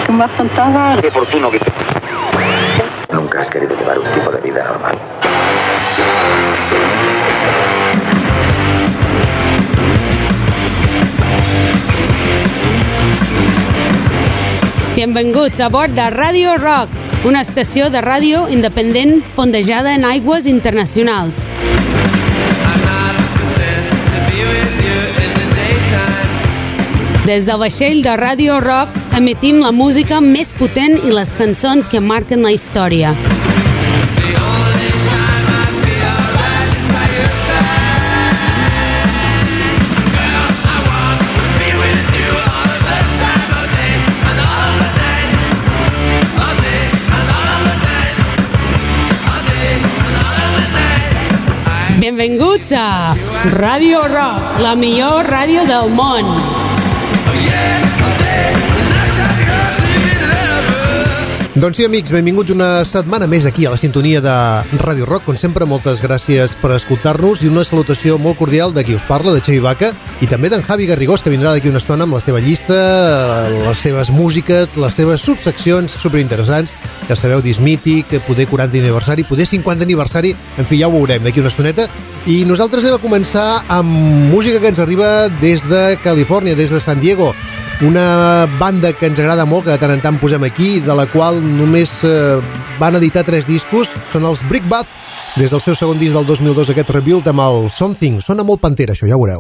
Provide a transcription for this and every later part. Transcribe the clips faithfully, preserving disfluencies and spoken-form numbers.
que me has contado. Qué oportuno que... Nunca has querido llevar un tipo de vida normal. Benvinguts a bord de Radio Rock, una estació de ràdio independent fondejada en aigües internacionals. Des del vaixell de Radio Rock emetim la música més potent i les cançons que marquen la història. Benvinguts a Radio Rock, la millor ràdio del món. Doncs sí, amics, benvinguts una setmana més aquí a la sintonia de Radio Rock. Com sempre, moltes gràcies per escoltar-nos i una salutació molt cordial de qui us parla, de Xavi Baca, i també d'en Javi Garrigós, que vindrà d'aquí una estona amb la seva llista, les seves músiques, les seves subseccions superinteressants. Ja sabeu, disc mític, poder quaranta aniversari, poder cinquanta aniversari, en fi, ja ho veurem d'aquí una estoneta. I nosaltres hem de començar amb música que ens arriba des de Califòrnia, des de San Diego. Una banda que ens agrada molt, que de tant en tant posem aquí, de la qual només eh, van editar tres discos, són els Brickbat, des del seu segon disc del dos mil dos, aquest Rebuild amb el Something. Sona molt Pantera, això, ja ho veureu.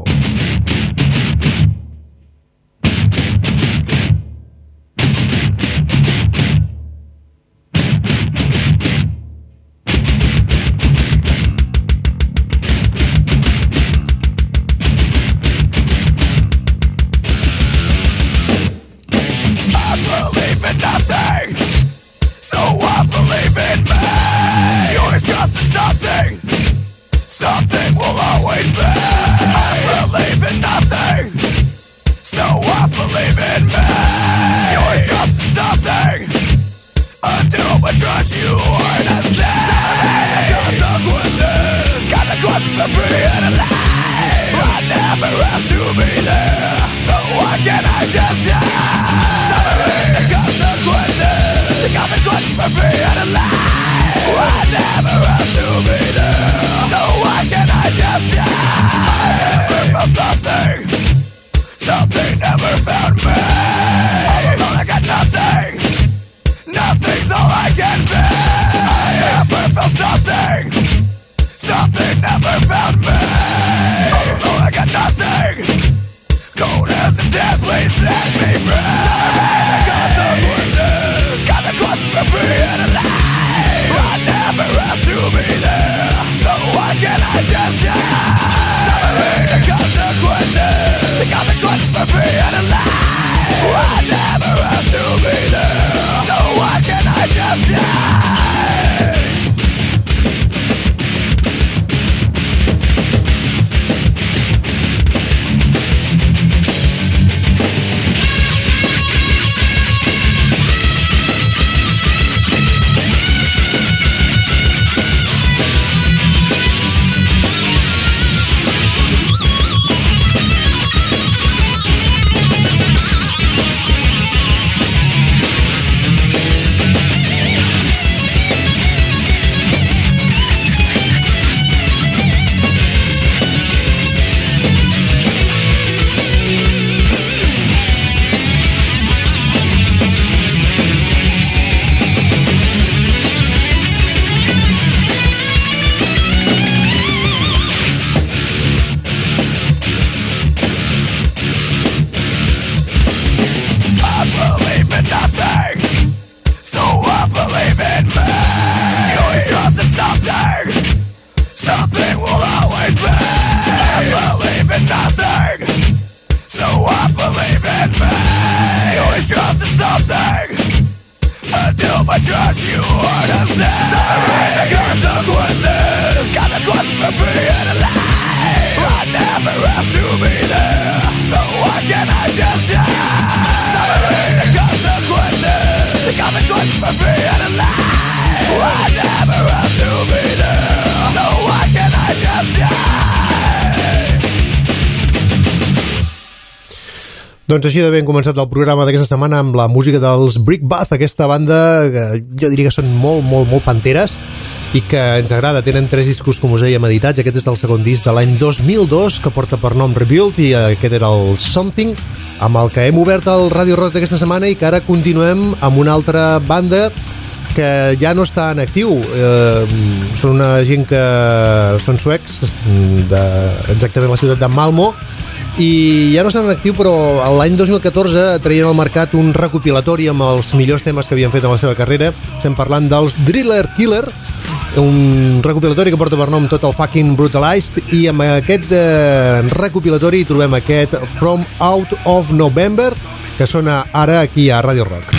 Doncs així de ben començat el programa d'aquesta setmana amb la música dels Brickbath, aquesta banda que jo diria que són molt, molt, molt panteres i que ens agrada. Tenen tres discos, com us dèiem, editats. Aquest és el segon disc de l'any dos mil dos, que porta per nom Rebuild, i aquest era el Something, amb el que hem obert el Radio Rock d'aquesta setmana i que ara continuem amb una altra banda que ja no està en actiu. Eh, són una gent que són suecs, de, exactament la ciutat de Malmö, i ja no estan en actiu, però l'any dos mil catorze traien al mercat un recopilatori amb els millors temes que havien fet en la seva carrera. Estem parlant dels Driller Killer, un recopilatori que porta per nom Total Fucking Brutalized, i amb aquest eh, recopilatori trobem aquest From Out of November, que sona ara aquí a Radio Rock.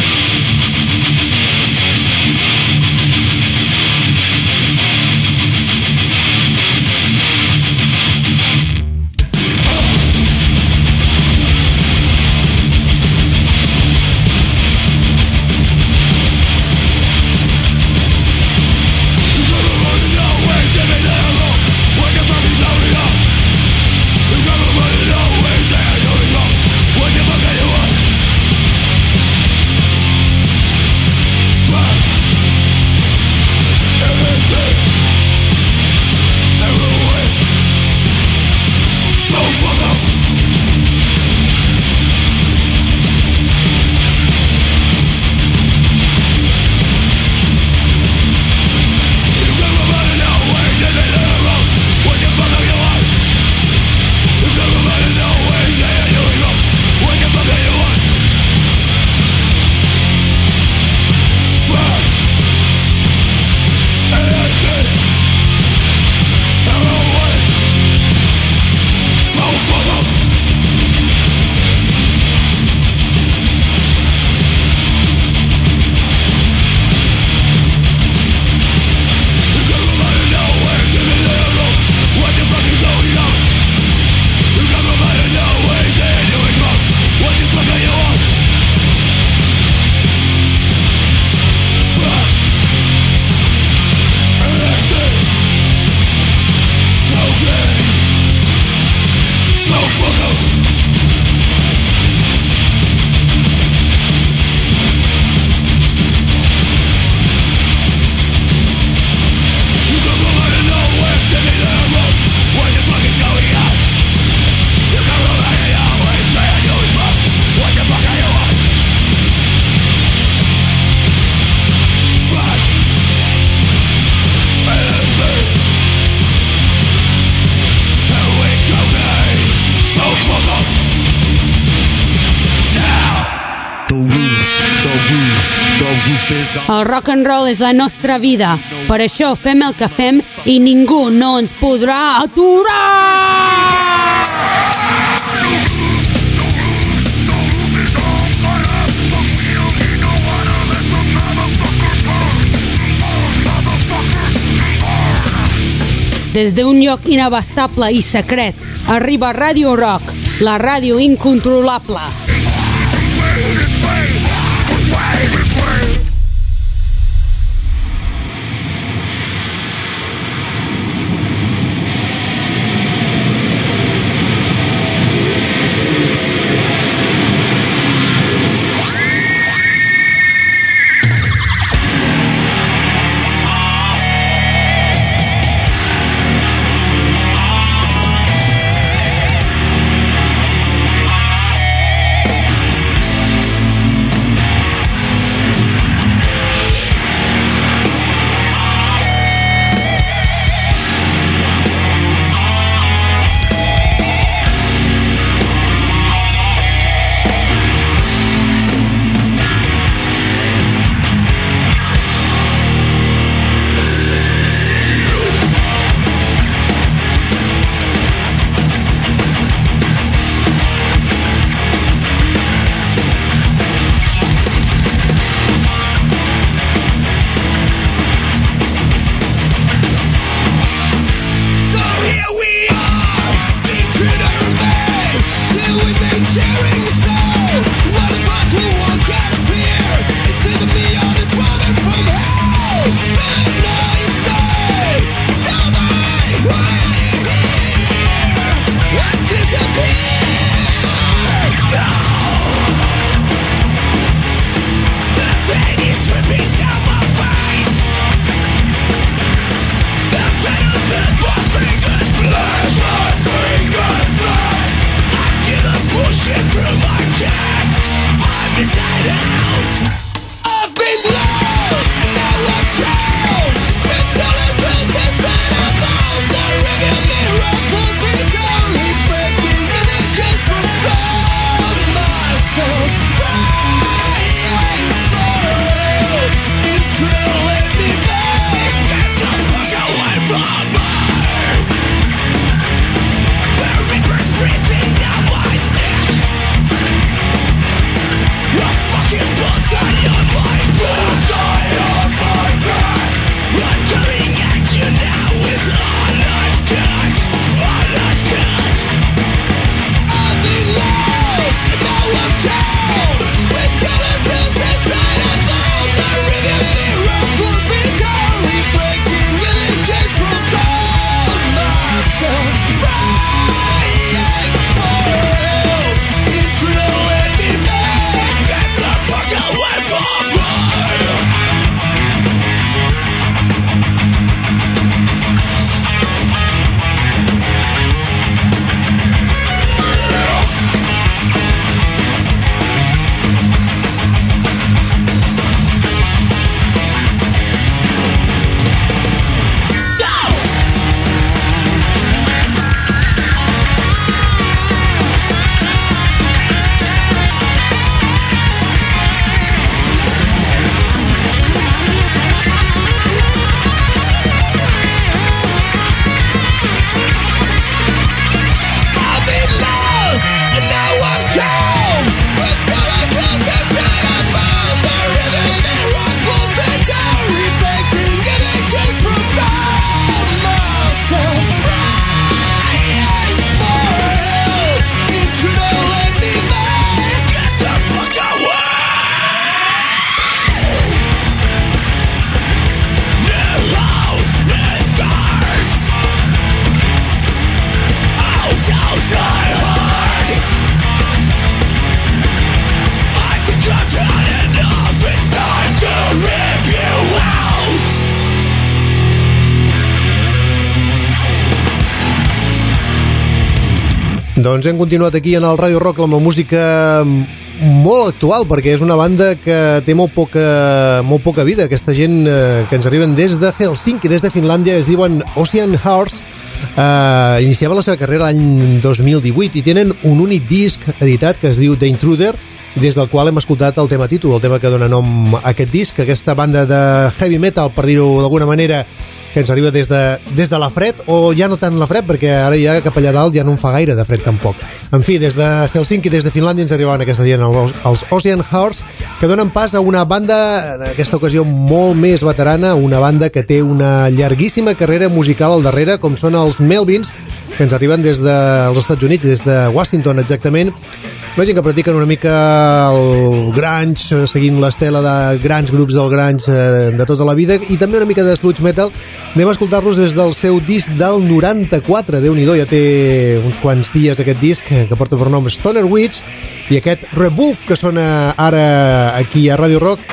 El rock and roll és la nostra vida. Per això fem el que fem i ningú no ens podrà aturar! Des d'un lloc inabastable i secret arriba Radio Rock, la ràdio incontrolable. Doncs hem continuat aquí en el Radio Rock amb la música molt actual, perquè és una banda que té molt poca, molt poca vida. Aquesta gent eh, que ens arriben des de Helsinki, des de Finlàndia, es diuen Ocean Hearts. Eh, iniciava la seva carrera l'any dos mil divuit i tenen un únic disc editat que es diu The Intruder, des del qual hem escoltat el tema títol, el tema que dona nom a aquest disc, aquesta banda de heavy metal, per dir-ho d'alguna manera, que ens arriba des de, des de la fred, o ja no tant la fred, perquè ara ja cap allà dalt ja no en fa gaire de fred tampoc. En fi, des de Helsinki, des de Finlàndia, ens arribaven aquesta gent, els, els Ocean Hearts, que donen pas a una banda, en aquesta ocasió molt més veterana, una banda que té una llarguíssima carrera musical al darrere, com són els Melvins, que ens arriben des dels Estats Units, des de Washington exactament. La gent que practiquen una mica el grunge, seguint l'estela de grans grups del grunge de tota la vida, i també una mica de sludge metal. Anem a escoltar-los des del seu disc del noranta-quatre. Déu-n'hi-do, ja té uns quants dies aquest disc, que porta per nom Stoner Witch, i aquest Rebuff que sona ara aquí a Radio Rock.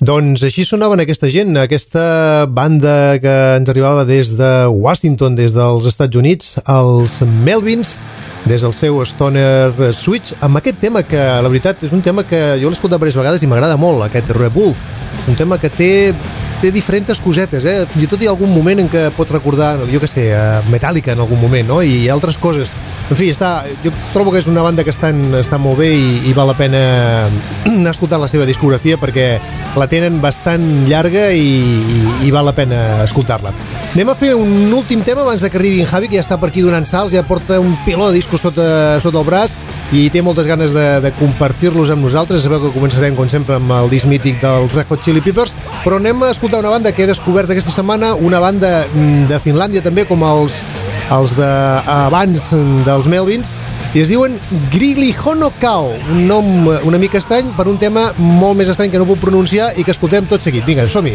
Doncs així sonaven aquesta gent, aquesta banda que ens arribava des de Washington, des dels Estats Units, els Melvins, des del seu Stoner Switch, amb aquest tema que, la veritat, és un tema que jo l'he escoltat diverses vegades i m'agrada molt, aquest Revolve. Un tema que té, té diferents cosetes, eh? Fins i tot hi ha algun moment en què pot recordar, jo què sé, Metallica en algun moment, no? I altres coses. En fi, està, jo trobo que és una banda que està, està molt bé i, i val la pena anar escoltant la seva discografia perquè la tenen bastant llarga i, i, i val la pena escoltar-la. Anem a fer un últim tema abans de que arribi en Javi, que ja està per aquí donant salts, ja porta un piló de discos sota, sota el braç i té moltes ganes de, de compartir-los amb nosaltres. Sabeu que començarem, com sempre, amb el disc mític dels Red Hot Chili Peppers, però anem a escoltar una banda que he descobert aquesta setmana, una banda de Finlàndia també, com els els de abans dels Melvins, i es diuen Grigli Honokao, un nom una mica estrany per un tema molt més estrany que no puc pronunciar i que escoltem tot seguit. Vinga, som-hi!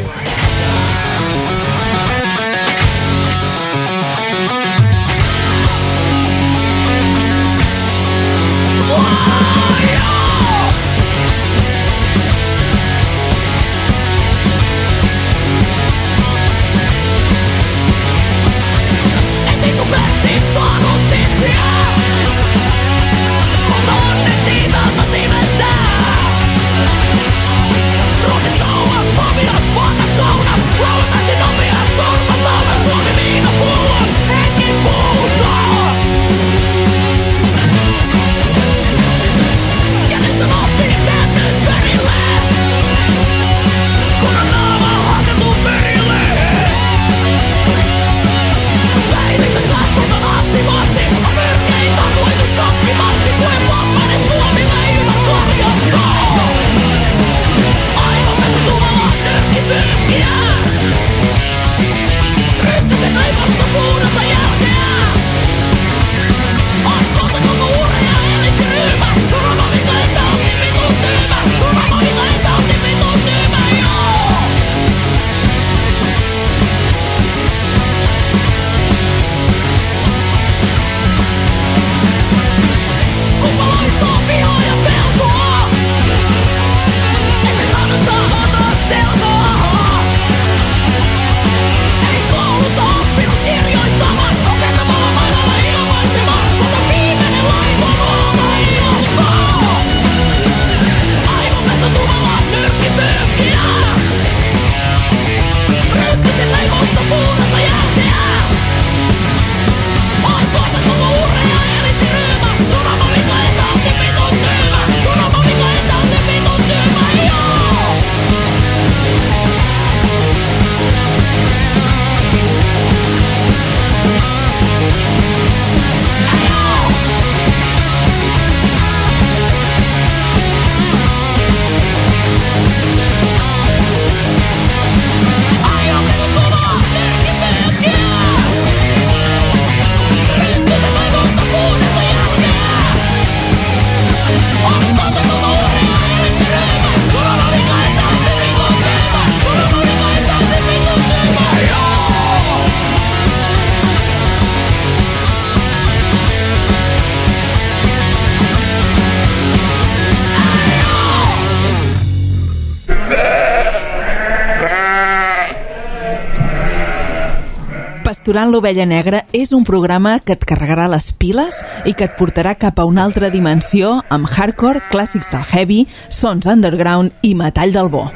Pasturant l'ovella negra és un programa que et carregarà les piles i que et portarà cap a una altra dimensió amb hardcore, clàssics del heavy, sons underground i metall del bo.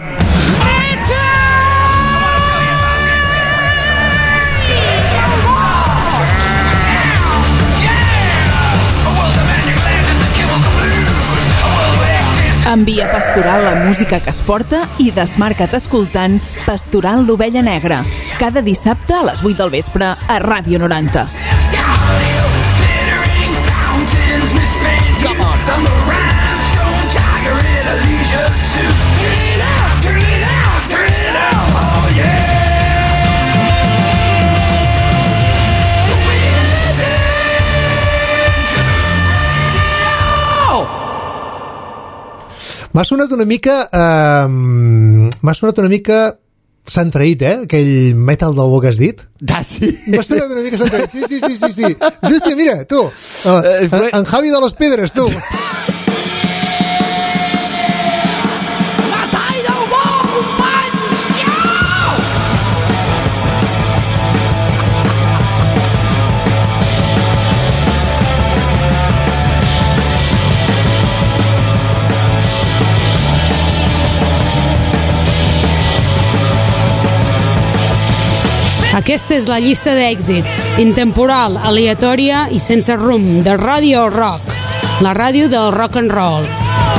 Envia Pastoral la música que es porta i desmarca't escoltant Pasturant l'ovella negra, cada dissabte a les vuit del vespre a Ràdio noranta. M'ha sonat una mica... Uh, m'ha sonat una mica... S'han traït, eh? Aquell metal del bo que has dit. Ah, sí? M'ha sonat una mica s'han traït. Sí, sí, sí, sí, sí. Hòstia, mira, tu. Uh, en, en Javi de les Pedres, tu. Metall del bo, compadre! Aquesta és la llista d'èxits, intemporal, aleatòria i sense rumb, de Radio Rock, la ràdio del rock and roll.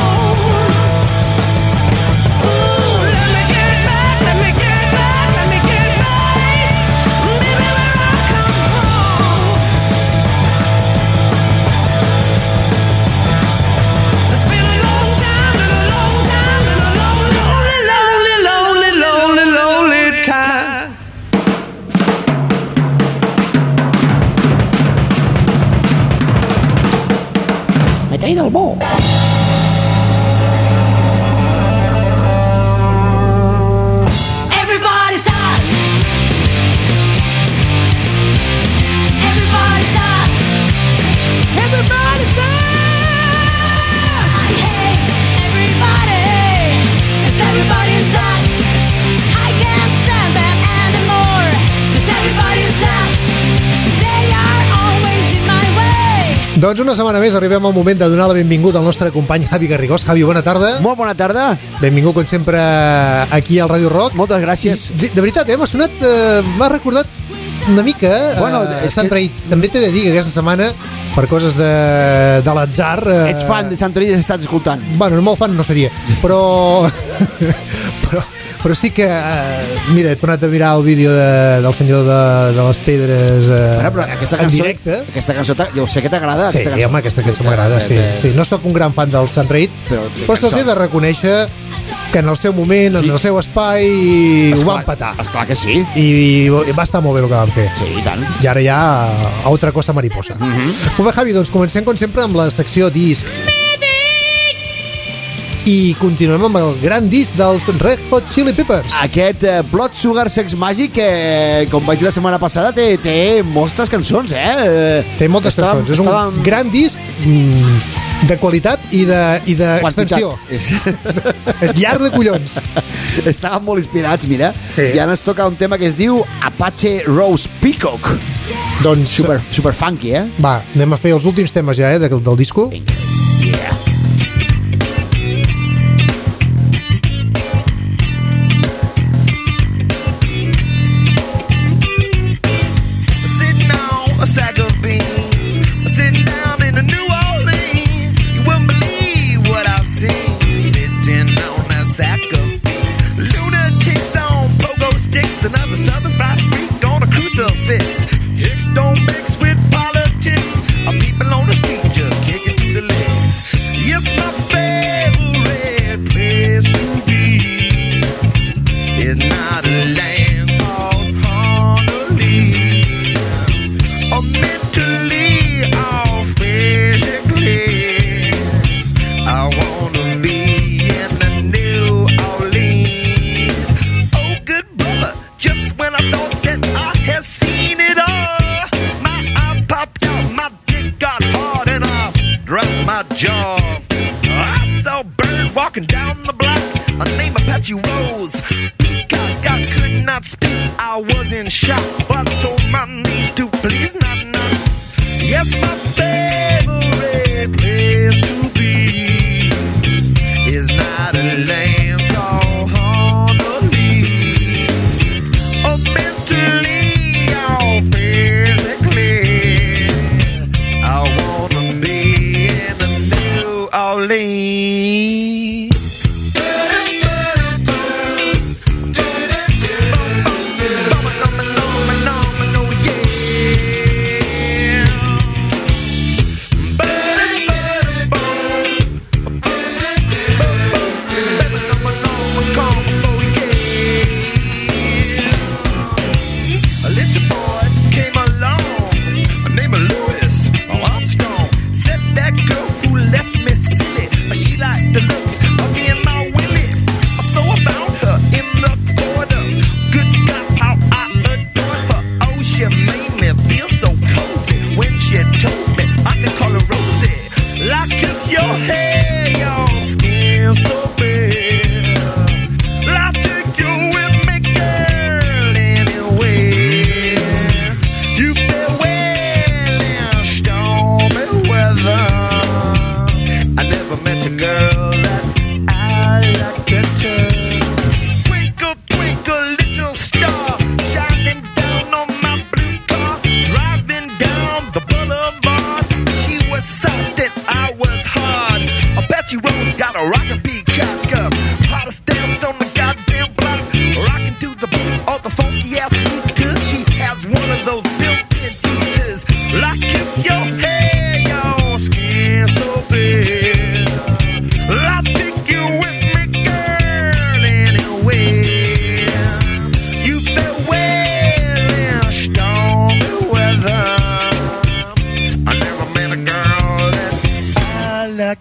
Metall del bo. Everybody sucks. Everybody sucks. Everybody sucks. I hate everybody. 'Cause everybody sucks. I can't stand them anymore. 'Cause everybody sucks. They are always in my way. Doncs una setmana més arribem al moment de donar la benvinguda al nostre company Javi Garrigós. Javi, bona tarda. Molt bona tarda. Benvingut, com sempre, aquí al Ràdio Rock. Moltes gràcies. I, de, de veritat, eh, m'ha sonat, eh, m'ha recordat una mica Bueno, eh, és Sant que- Traït. També t'he de dir que aquesta setmana, per coses de, de l'atzar... Eh, Ets fan de Sant Traït i has estat escoltant. Bueno, molt fan no seria, però... però, però sí que... Eh, mira, he tornat a mirar el vídeo de, del senyor de, de les pedres eh, Bueno, però aquesta en cançó, directe. aquesta cançó, t'ha- jo sé que t'agrada. Sí, aquesta cançó. home, aquesta cançó m'agrada, sí, sí. No sóc un gran fan del Sant Traït, Però però, té però se'ls cançons. he de reconèixer que en el seu moment, Sí. en el seu espai, ho Esclar- van petar. Esclar que sí. I, I va estar molt bé el que van fer. Sí, i tant. I ara ja a altra cosa mariposa. Uh -huh. Molt bé, Javi, doncs comencem com sempre amb la secció disc. I continuem amb el gran disc dels Red Hot Chili Peppers. Aquest eh, Blood Sugar Sex Magic, que, com vaig dir la setmana passada, té, té moltes cançons, eh? Eh, Té moltes estàvem- cançons. És un estàvem- gran disc mm, de qualitat i de, i de Quantitat. extensió. És... És llarg de collons. Estàvem molt inspirats, mira. Sí. I ara ens toca un tema que es diu Apache Rose Peacock. Doncs, Super, super funky, eh? va, anem a fer els últims temes ja, eh, del, del disco. Vinga. Yeah. Sitting on a sack of beans, sitting down in New Orleans. You wouldn't believe what I've seen. Sitting on a sack of beans, lunatics on pogo sticks, another southern fried freak on a crucifix. Hicks don't mix with politics. A people on the street just kicking to the licks. Yes, my favorite place to be is not a land called Honolulu. Or mentally or physically, I wanna be in the New Orleans. Oh, good brother, just when I thought that I had seen it all, my eyes popped out, my dick got hard, and I dropped my jaw. I saw a bird walking down the block, a name Apache Rose. Peacock, I could not speak, I was in shock, but I told my knees to please not knock. Yes, my favorite place to be is not a land called Honolulu. Or mentally or physically, I wanna be in the New Orleans.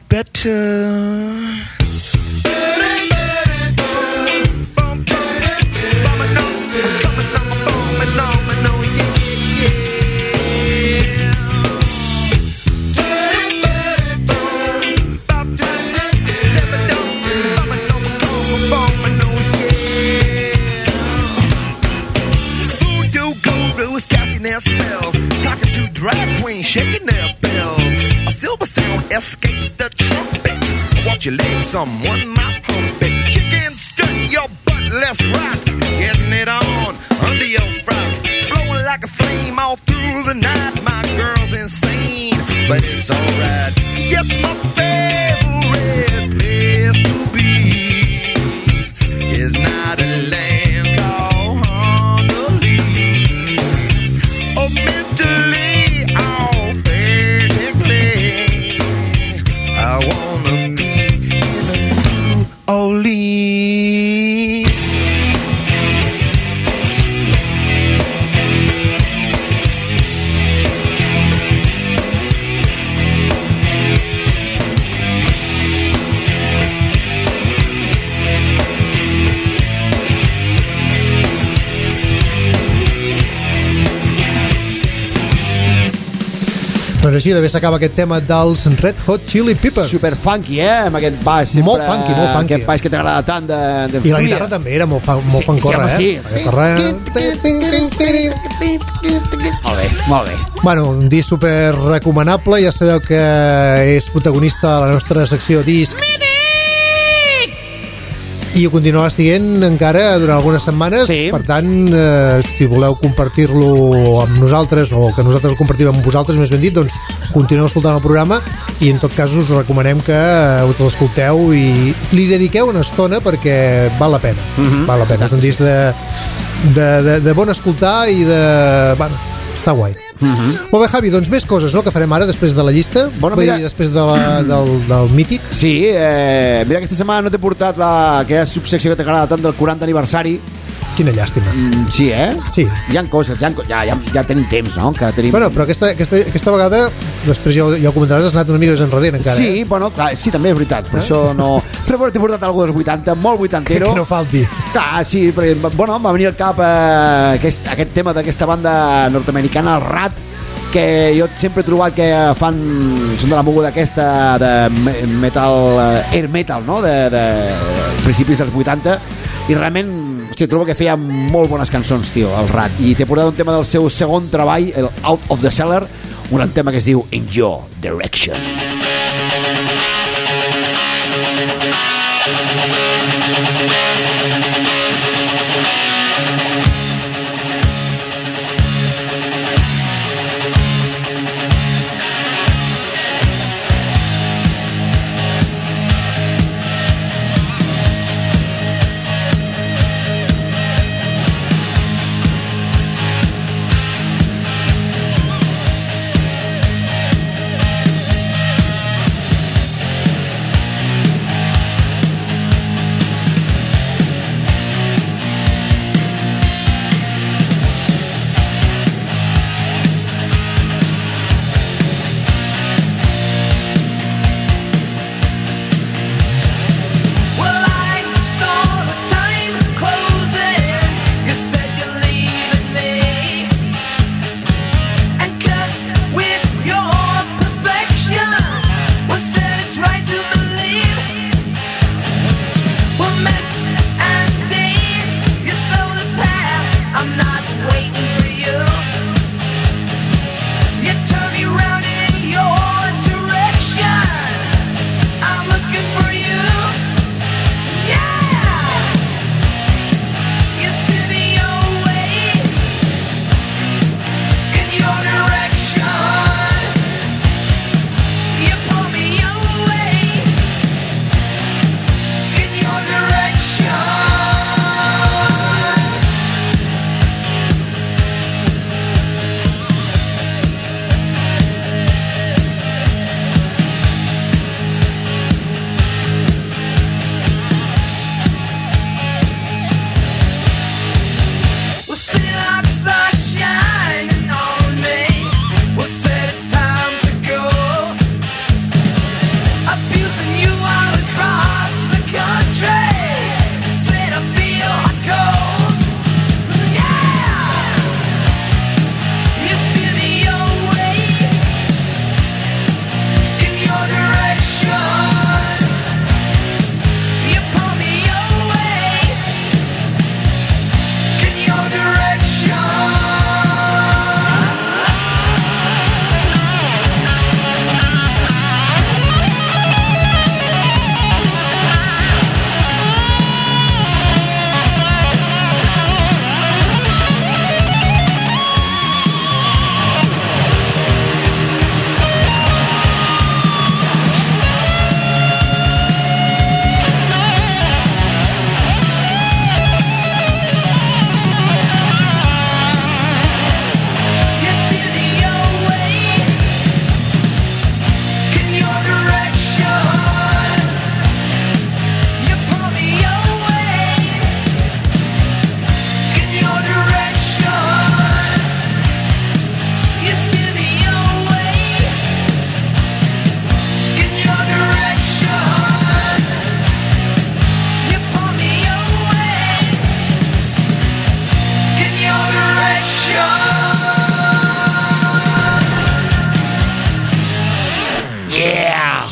better. Spells, cockatoo drag queen shaking their bells. A silver sound escapes the trumpet. Watch your legs, someone might pump it. Chicken, strut your butt, let's rock. Getting it on under your frock. Flowing like a flame all through the night. My girl's insane, but it's alright. Yes, my favorite place to be is not a land called Honolulu. Oh, mentally, authentically, I wanna be in New Orleans. Doncs així d'haver s'acaba aquest tema dels Red Hot Chili Peppers. Super funky, eh? Amb aquest baix sempre... Molt funky, molt funky. Aquest baix que t'agrada tant de, de I la guitarra també era molt, fa, molt Sí, fancorra, sí, eh? home, La guitarra... Molt bé, molt bé. Bueno, un disc super recomanable. Ja sabeu que és protagonista de la nostra secció disc. I ho continuarà siguent encara durant algunes setmanes. Sí. Per tant, eh, si voleu compartir-lo amb nosaltres, o que nosaltres el compartim amb vosaltres, més ben dit, doncs continueu escoltant el programa, i en tot cas us recomanem que us l'escolteu i li dediqueu una estona, perquè val la pena. Mhm. Val la pena. És un disc de, de, de, de bon escoltar i de... Bueno, està guai. Mhm. Molt bé, Javi, doncs més coses, no?, que farem ara després de la llista. Bueno, Vull mira- dir, després de la, del, del mític. Sí, eh, mira, aquesta setmana no t'he portat la, aquella subsecció que t'agrada tant del quaranta aniversari. Quina llàstima. Mm, sí, eh? Sí. Hi ha coses, hi ha, ja, ja, ja tenim temps, no? Que tenim... Bueno, però aquesta, aquesta, aquesta vegada, després ja, ho- ja ho comentaràs, has anat una mica més enrere encara. Sí, eh? bueno, clar, sí, també és veritat, per això no... Però bueno, t'he portat algú dels vuitanta, molt Que, vuitantero. que no falti. Clar, sí, perquè, bueno, em va venir al cap eh, aquest, aquest tema d'aquesta banda nord-americana, el Rat, que jo sempre he trobat que fan, són de la moguda aquesta de me- metal, eh, air metal, no?, de, de principis dels vuitanta, i realment, hòstia, trobo que feia molt bones cançons, tio, el Rat, i t'he portat un tema del seu segon treball, el Out of the Cellar, un gran tema que es diu In Your Direction.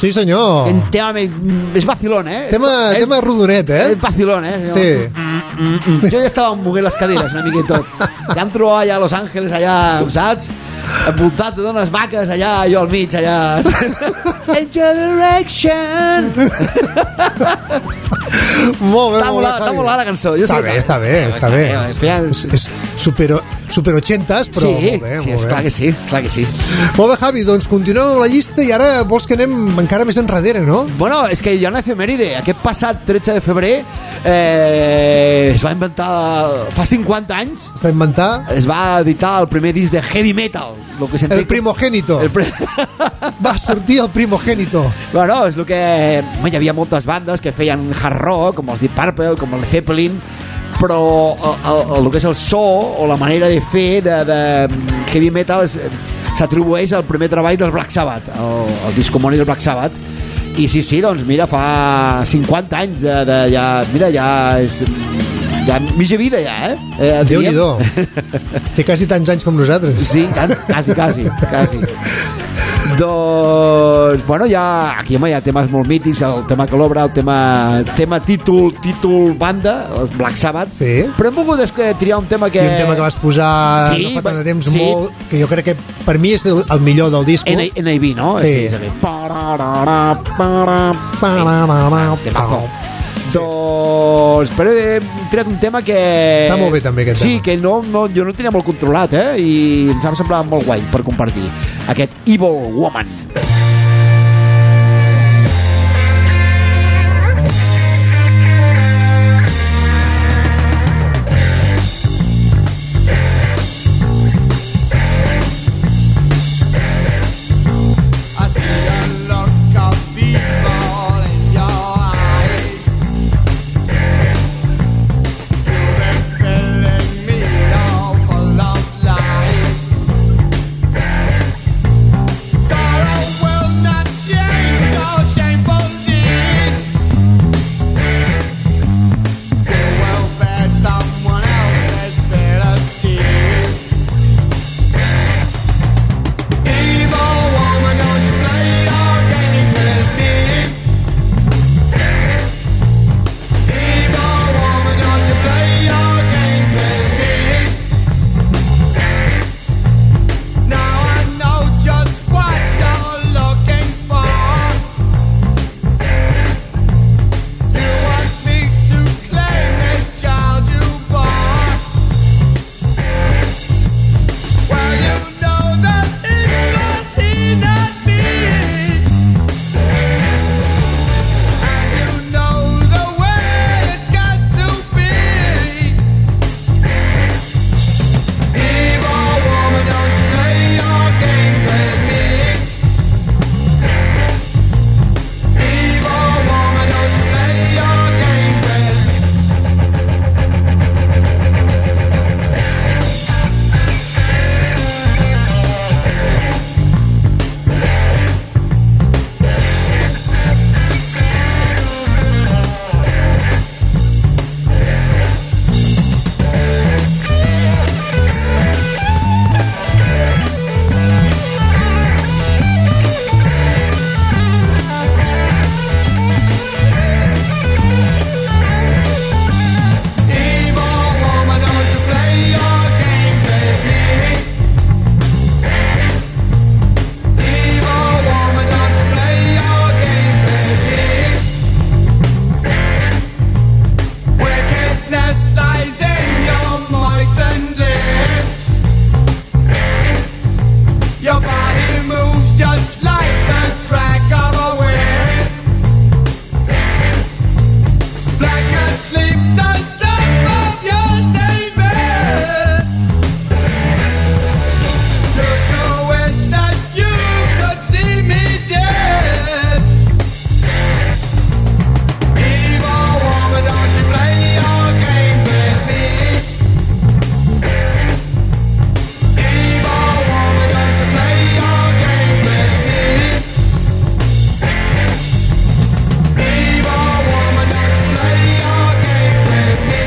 Sí, senyor. Un tema me- és vacilón, eh? Tema, és, tema rodonet, eh? És vacilón, eh? Sí. Mm, mm. Jo ja estava movent les cadires una mica i tot. Ja em trobava allà a Los Angeles, allà, saps? Envoltat d'unes vaques allà, jo al mig, allà. In your direction. Molt bé, Està molt bé, molt, està Javi. molt la cançó. Jo Està sé bé, que està bé, està bé. Feia... És, és super, super ochentas, però Sí, molt bé, sí, molt és bé. clar que sí, clar que sí. Molt bé, Javi, doncs continuem amb la llista i ara vols que anem encara més enrere, no? Bueno, és que hi ha una efemèride. Aquest passat tretze de febrer eh, es va inventar... Fa cinquanta anys Es va inventar es va editar el primer disc de heavy metal. Lo que el primogénito. El pri... Va sortir el primogénito. Bueno, és el que... Home, hi havia moltes bandes que feien hard rock, com els Deep Purple, com el Zeppelin, però el, el, el que és el so o la manera de fer de, de heavy metal és- s'atribueix al primer treball del Black Sabbath, el, el disc homònim del Black Sabbath. I sí, sí, doncs mira, fa cinquanta anys de, de ja... Mira, ja és... Ja mitja vida ja, eh? eh diríem. Déu-n'hi-do. Té quasi tants anys com nosaltres. Sí, tant, quasi, quasi, quasi. Doncs, bueno, ja, aquí home, hi ha temes molt mítics, el tema que l'obre, el tema, tema títol, títol banda, el Black Sabbath, Sí. però hem volgut es- triar un tema que... I un tema que vas posar Sí, no fa tant de temps sí. molt, que jo crec que per mi és el, el millor del disco. N I B, no? Sí. és aquell. Pararara, para, Temazo. Doncs, però he triat un tema que... Està molt bé, també, aquest sí, tema. que no, no, jo no el tenia molt controlat, eh? I em va semblar molt guai per compartir. Aquest Evil Woman. I see the look of evil in your eyes. You've been filling me all full of lies. Sorrow will not change your shameful deeds. You will bear someone else's bitter seeds. Evil woman, don't you play your game with me. Evil woman, don't you play your game with me. Now I know just what you're looking for. You want me to claim this child you bore. Well, you know that it was he, not me. And you know the way it's got to be. Evil woman, don't you play your game with me. Evil woman, don't you play your game with me. Evil woman, don't you play your game with me. Evil woman, don't you play your game with me. Wickedness lies in your moistened lips. Your body moves just like the crack of a whip. Black cat sleeps on top of your stained bed. Don't you wish that you could see me dead? Evil woman, don't you play your game with me. Evil woman, don't you play your game with me. Evil woman, don't you play your game with me.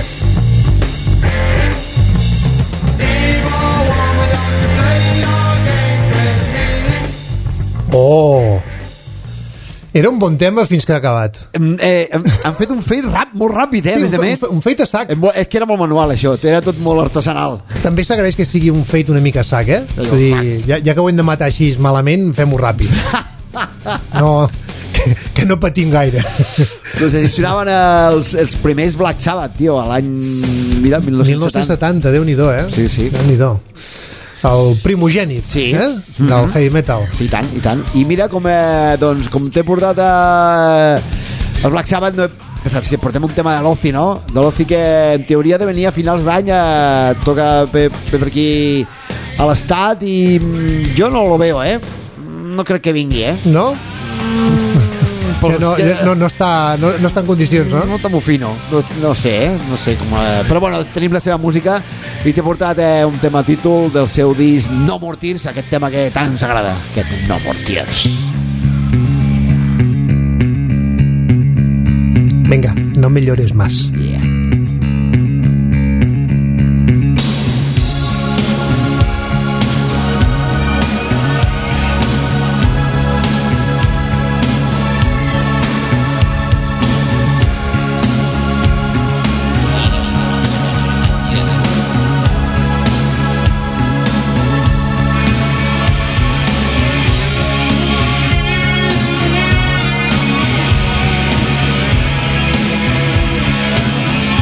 Evil woman, don't you play your game with me. Oh! Era un bon tema fins que ha acabat. Em- Eh, hem, han fet un fade rap molt ràpid, eh, a Sí, més a un, més. un, un fade a sac. Eh, mo- És que era molt manual, això. Era tot molt artesanal. També s'agraeix que sigui un fade una mica a sac, eh? És Allò, a dir, ja, ja que ho hem de matar així malament, fem-ho ràpid. No, que, que no patim gaire. Doncs així sonaven els, els primers Black Sabbath, tio, a l'any... Mira, mil nou-cents dinou setanta. setanta, Déu-n'hi-do, eh? Sí, sí. Déu-n'hi-do. El primogènit, Sí. eh? Del heavy metal. Sí, i tant, i tant. I mira com, eh, doncs, com t'he portat a... el Black Sabbath, no he... si portem un tema de l'Ozzy, no? De l'Ozzy que en teoria de venir a finals d'any, eh, toca per, per aquí a l'estat i mm, jo no lo veo, eh? No crec que vingui, eh? No? Però Que no, és que- no, no, està, no, no està en condicions, no? No t'amo fino, no, no sé, eh? No sé com... Eh, però bueno, tenim la seva música i t'he portat eh, un tema títol del seu disc No More Tears, aquest tema que tant ens agrada, aquest No More Tears. Venga, no me llores más. Yeah. Thank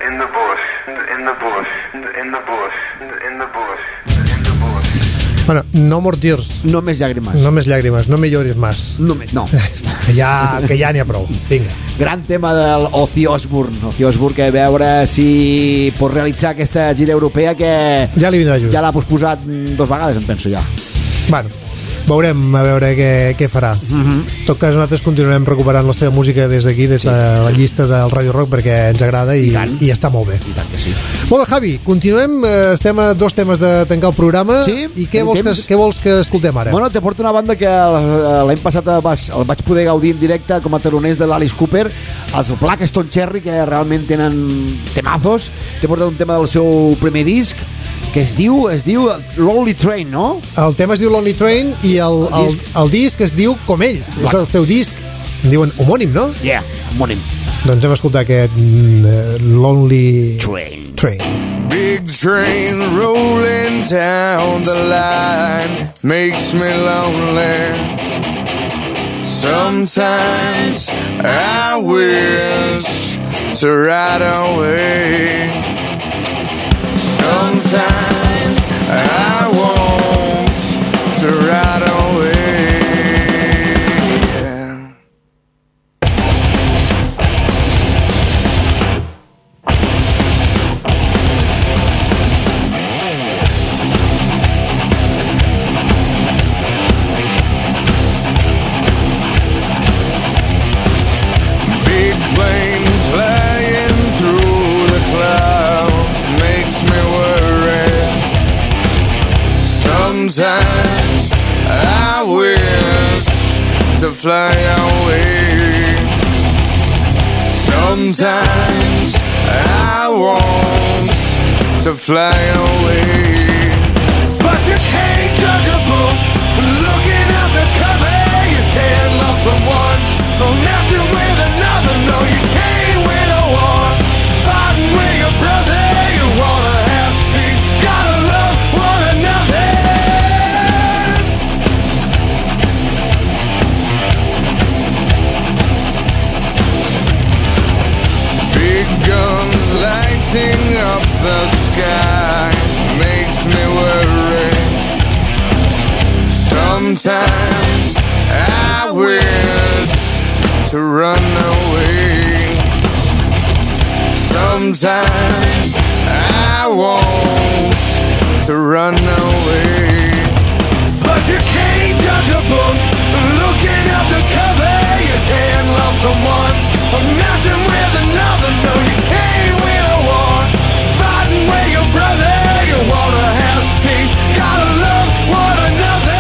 in the bush, in the bush, in the bush, in the bush, in the bush. Bueno, no more tears. No més llàgrimes. No més llàgrimes, no me lloris más. No, me- no. Que ja, que ja n'hi ha prou. Vinga. Gran tema del Ozzy Osbourne. Ozzy Osbourne, que a veure si pot realitzar aquesta gira europea que Ja li vindrà just. ja l'ha posposat dos vegades, em penso ja. Bueno, veurem a veure què, què farà. Mhm. En tot cas, nosaltres continuarem recuperant la seva música des d'aquí, des de la llista del Radio Rock, perquè ens agrada i, I tant. i està molt bé. I tant que sí. Molt bé, Javi, continuem. eh, Estem a dos temes de tancar el programa. Sí, I què tenim vols, que, temps. què vols que escoltem ara? Bueno, te porto una banda que l- l'any passat vas, el vaig poder gaudir en directe com a taloners de l'Alice Cooper, els Blackstone Cherry, que realment tenen temazos. Te porto un tema del seu primer disc, que es diu, es diu Lonely Train, no? El tema es diu Lonely Train i el, El el, disc. el disc es diu com ells. És el seu disc. En diuen homònim, no? Yeah, homònim. Doncs hem escoltat aquest mm, eh, Lonely Train. Train. Big train rolling down the line makes me lonely. Sometimes I wish to ride away. Sometimes I want to ride away. Big plane flying through the clouds makes me worry. Sometimes I wish to fly away. Sometimes I want to fly away. But you can't judge a book looking at the cover. You can't love someone or messing with another. No, you can't win a war fighting with your brother. You wanna have peace, gotta love one another. Big guns lighting up the sky makes me worry. Sometimes I wish to run away. Sometimes I want to run away. But you can't judge a book looking at the cover. You can't love someone or messing with another. No, you can't win a war fighting with your brother. You wanna have peace, gotta love one another.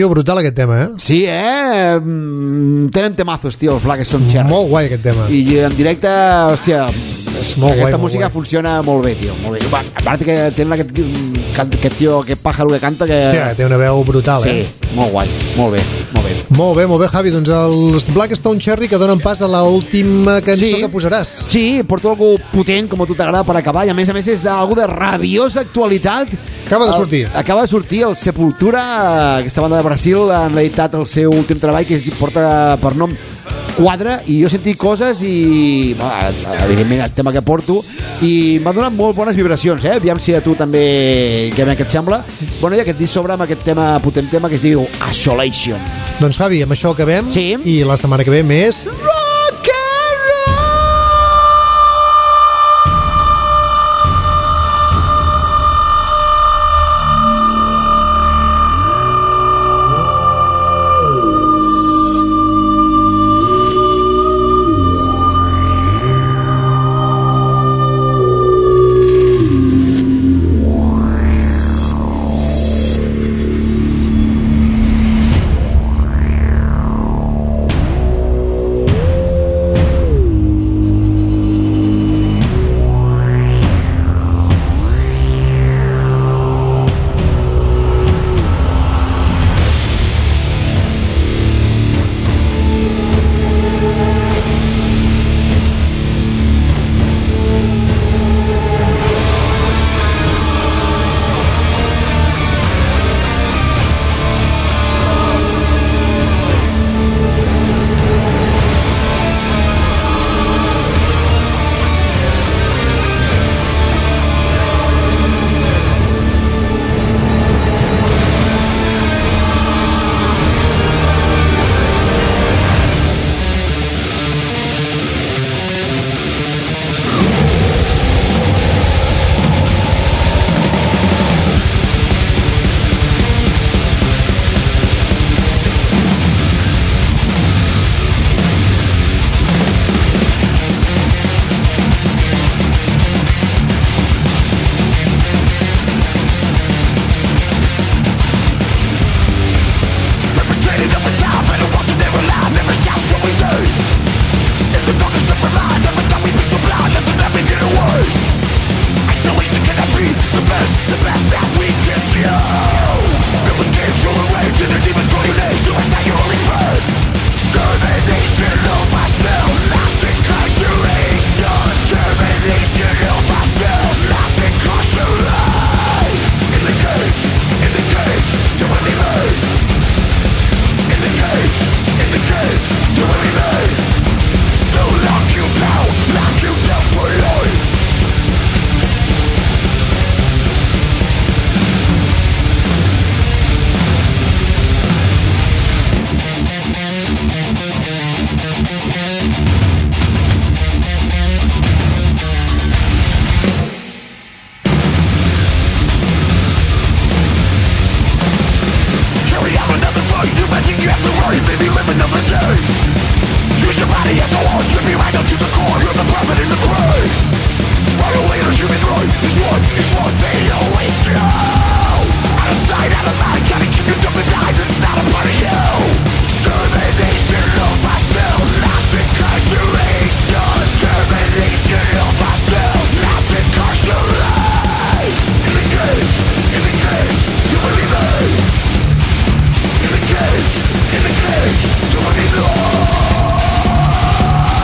Tio, brutal aquest tema, eh? Sí, eh? Mm, Tenen temazos, tio, els Black Stone Cherry. Molt guai aquest tema. I en directe, hòstia, és, Molt aquesta guai, molt música guai. funciona molt bé, tio. Molt bé. Va, a part que tenen aquest, can- aquest tio, aquest pájaro que canta que... Hòstia, té una veu brutal, Sí, eh? molt guai, molt bé, molt bé. Molt bé, molt bé, Javi. Doncs els Black Stone Cherry que donen pas a l'última cançó Sí. que posaràs. Sí, porto algú potent, com a tu t'agrada, per acabar, i a més a més és d'algú de rabiosa actualitat. Acaba de El- sortir. Acaba de sortir el Sepultura, aquesta banda de Brasil, han editat el seu últim treball, que es porta per nom Quadre, i jo he sentit coses i, va, evidentment, el tema que porto, i m'ha donat molt bones vibracions, eh? Aviam si a tu també, què, què et sembla. Bueno, i aquest disc sobre amb aquest tema, potent tema, que es diu Isolation. Doncs, Javi, amb això acabem. Sí. I la setmana que ve més... Rock and roll!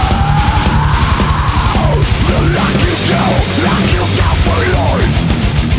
Lock you down for life.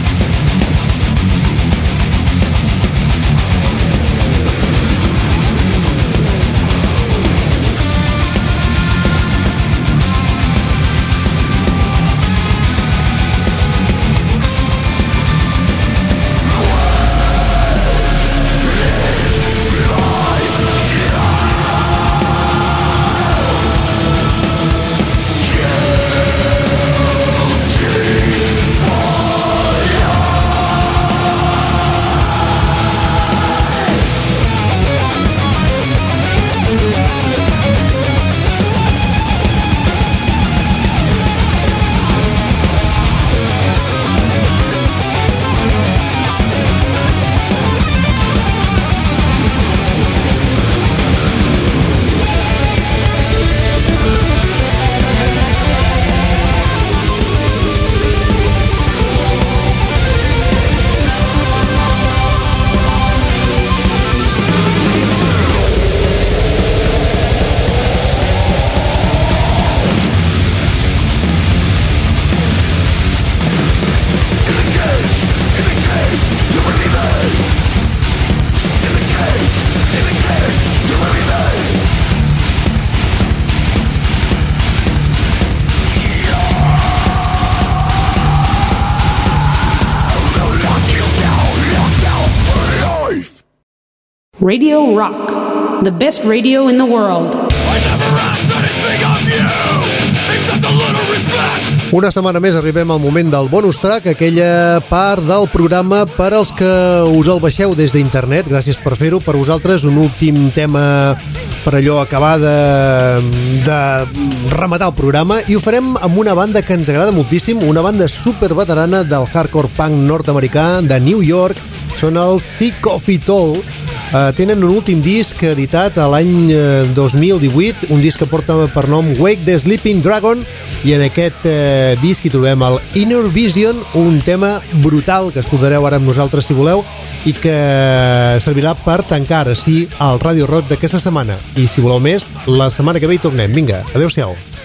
Radio Rock, the best radio in the world. I never asked anything of you, except a little respect. Una setmana més arribem al moment del bonus track, aquella part del programa per als que us el baixeu des d'internet. Gràcies per fer-ho. Per vosaltres un últim tema per allò acabar de, de rematar el programa, i ho farem amb una banda que ens agrada moltíssim, una banda superveterana del hardcore punk nord-americà de New York. Són els Sick of It All. Uh, tenen un últim disc editat a l'any uh, dos mil divuit, un disc que porta per nom Wake the Sleeping Dragon, i en aquest uh, disc hi trobem el Inner Vision, un tema brutal que escoltareu ara amb nosaltres si voleu, i que servirà per tancar ara sí el Radio Rock d'aquesta setmana. I si voleu més, la setmana que ve hi tornem. Vinga, adeu-siau.